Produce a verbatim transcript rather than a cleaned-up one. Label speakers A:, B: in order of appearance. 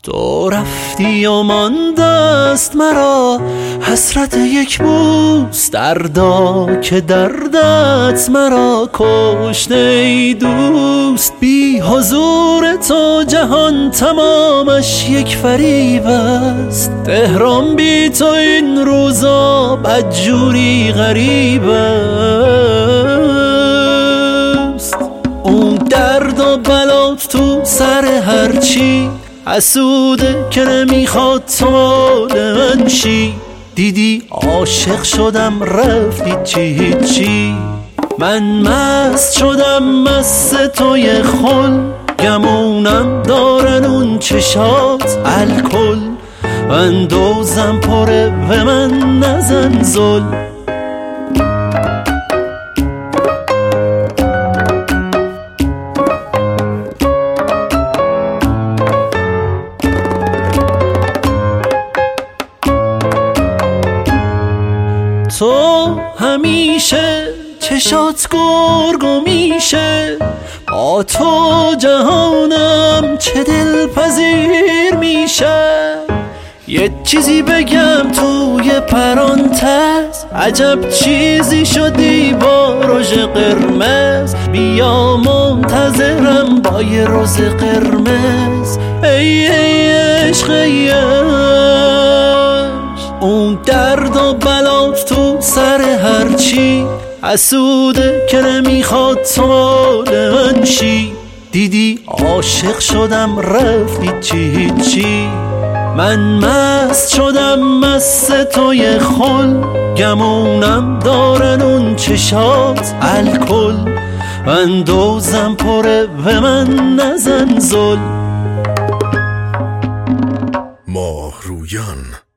A: تو رفتی و ماندست مرا حسرت یک بوس، دردا که دردت مرا کشته ای دوست. بی حضور تو جهان تمامش یک فریب است، تهران بی تو این روزا بدجوری غریب است. اون درد و بلات تو سر هرچی حسوده که نمیخواد تو مال من شی. دیدی عاشق شدم رفتی چی هیچی، من مست شدم مست توی خل. گمونم دارن اون چشات الکل، من دوزم پره و من نزن زل. تو همیشه چشات گرگو میشه، با تو جهانم چه دلپذیر میشه. یه چیزی بگم توی پرانتز، عجب چیزی شدی با رژ قرمز. بیا منتظرم با یه روز قرمز، ای ای عشق ای عشق. اون درد و بلات تو سر هرچی حسوده که نمیخواد تو مال من شی. دیدی عاشق شدم رفتی چی هیچی، من مست شدم مست توی خل. گمونم دارن اون چشات الکل، من دوزم پره و من نزن زل.
B: ماهرویان